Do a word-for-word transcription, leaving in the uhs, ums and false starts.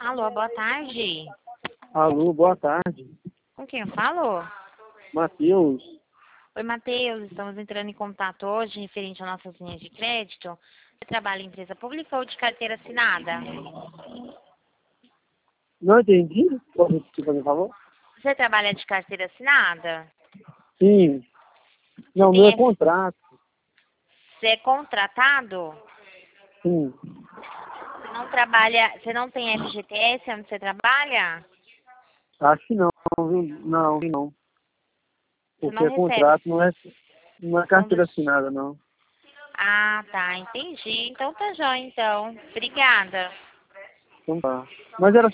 Alô, boa tarde. Alô, boa tarde. Com quem eu falo? Matheus. Oi, Matheus. Estamos entrando em contato hoje referente às nossas linhas de crédito. Você trabalha em empresa pública ou de carteira assinada? Não entendi? Pode repetir, por favor? Você trabalha de carteira assinada? Sim. Não, Tem meu é F- contrato. Você é contratado? Sim. Você não trabalha, você não tem F G T S onde você trabalha? Acho que não, viu? Não, não. Você Porque não é recebe. contrato, não é, não é Não carteira deixa- assinada, não. Ah, tá, entendi. Então tá jóia, então. Obrigada. Então tá. Mas era